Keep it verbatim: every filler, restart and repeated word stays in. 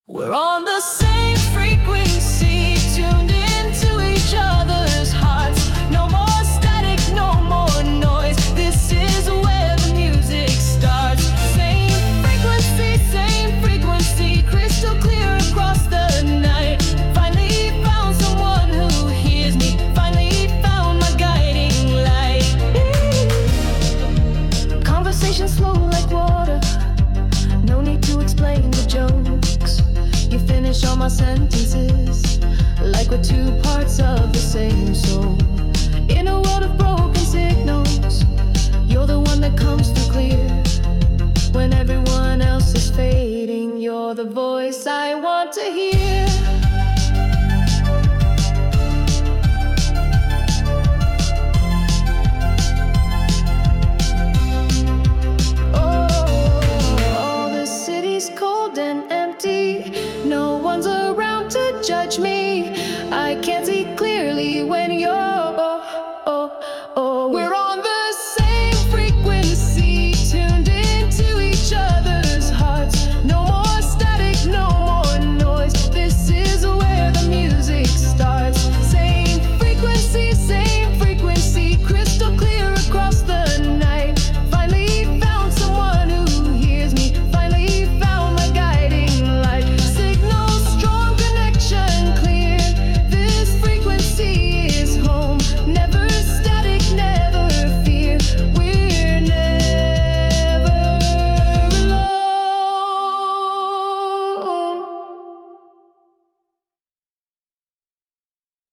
We're on the same frequency, tuned into each other's hearts. No more static, no more noise. This is where the music starts. Same frequency, same frequency, crystal clear across the night. Finally found someone who hears me. Finally found my guiding light. Conversation slow like water. No need to explain the jokes. You finish all my sentences like we're two parts of the same soul. In a world of broken signals, you're the one that comes through clear. When everyone else is fading, you're the voice I want to hear. Cold and empty, no one's around to judge me. I can't see